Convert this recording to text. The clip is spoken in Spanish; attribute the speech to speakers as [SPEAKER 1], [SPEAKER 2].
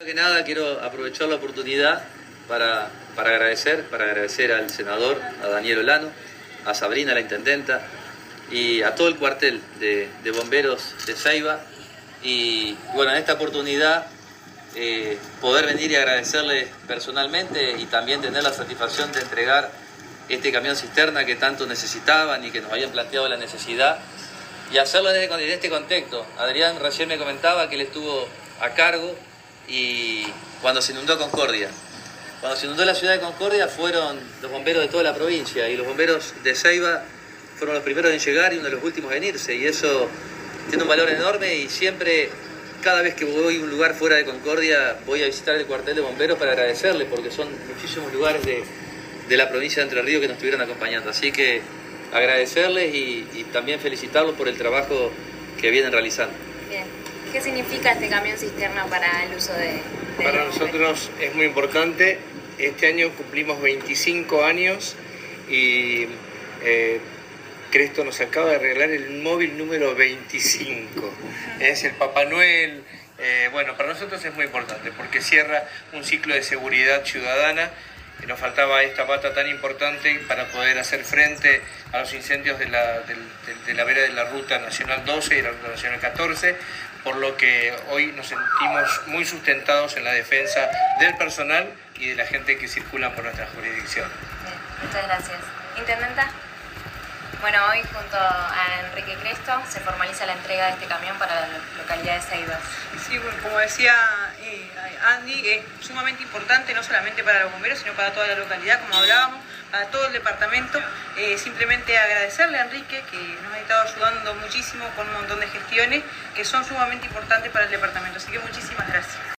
[SPEAKER 1] que nada quiero aprovechar la oportunidad para agradecer al senador, a Daniel Olano, a Sabrina, la intendenta, y a todo el cuartel de bomberos de Ceiba. Y bueno, en esta oportunidad poder venir y agradecerles personalmente y también tener la satisfacción de entregar este camión cisterna que tanto necesitaban y que nos habían planteado la necesidad, y hacerlo en este contexto. Adrián recién me comentaba que él estuvo a cargo y cuando se inundó Concordia. Cuando se inundó la ciudad de Concordia fueron los bomberos de toda la provincia, y los bomberos de Ceiba fueron los primeros en llegar y uno de los últimos en irse, y eso tiene un valor enorme. Y siempre, cada vez que voy a un lugar fuera de Concordia, voy a visitar el cuartel de bomberos para agradecerles, porque son muchísimos lugares de la provincia de Entre Ríos que nos estuvieron acompañando. Así que agradecerles y también felicitarlos por el trabajo que vienen realizando.
[SPEAKER 2] Bien. ¿Qué significa este camión cisterna para el uso de
[SPEAKER 3] Para nosotros es muy importante. Este año cumplimos 25 años y Cresto nos acaba de regalar el móvil número 25. Es el Papá Noel. Bueno, para nosotros es muy importante porque cierra un ciclo de seguridad ciudadana. Nos faltaba esta pata tan importante para poder hacer frente a los incendios de la vera de la Ruta Nacional 12 y la Ruta Nacional 14, por lo que hoy nos sentimos muy sustentados en la defensa del personal y de la gente que circula por nuestra jurisdicción.
[SPEAKER 2] Bien, muchas gracias. Intendenta. Bueno, hoy junto a Enrique Cresto se formaliza la entrega de este camión para la localidad de Ceiba.
[SPEAKER 4] Sí, bueno, como decía Andy, es sumamente importante no solamente para los bomberos, sino para toda la localidad, como hablábamos, para todo el departamento. Simplemente agradecerle a Enrique, que nos ha estado ayudando muchísimo con un montón de gestiones que son sumamente importantes para el departamento. Así que muchísimas gracias.